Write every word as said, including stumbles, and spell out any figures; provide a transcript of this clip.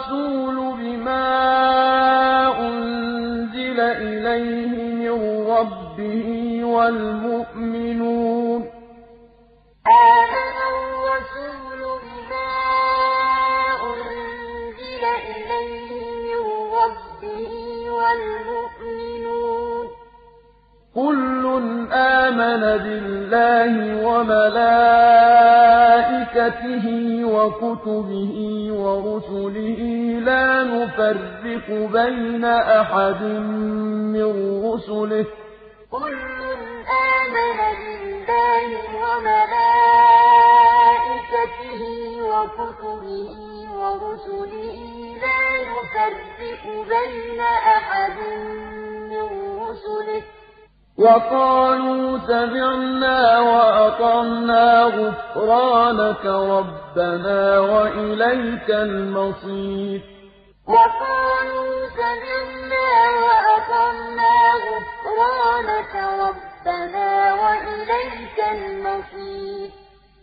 الرَّسُولُ بِمَا أُنزِلَ إِلَيْهِ مِن رَّبِّهِ وَالْمُؤْمِنُونَ آمَنَ الرَّسُولُ بِمَا أُنزِلَ إِلَيْهِ مِن رَّبِّهِ وَالْمُؤْمِنُونَ كُلٌّ آمَنَ بِاللَّهِ وَمَلَائِكَتِهِ وَكُتُبِهِ وَرُسُلِهِ لَا نُفَرِّقُ بَيْنَ أَحَدٍ مِّن رُّسُلِهِ ۚ كُلٌّ آمَنَ بِاللَّهِ وَمَلَائِكَتِهِ وَكُتُبِهِ وَرُسُلِهِ لَا نُفَرِّقُ بَيْنَ أَحَدٍ مِّن رُّسُلِهِ ۚ وَقَالُوا سَمِعْنَا وَأَطَعْنَا غُفْرَانَكَ رَبَّنَا وَإِلَيْكَ الْمَصِيرُ وَقَالُوا سَمِعْنَا وَأَطَعْنَا غُفْرَانَكَ رَبَّنَا وَإِلَيْكَ الْمَصِيرُ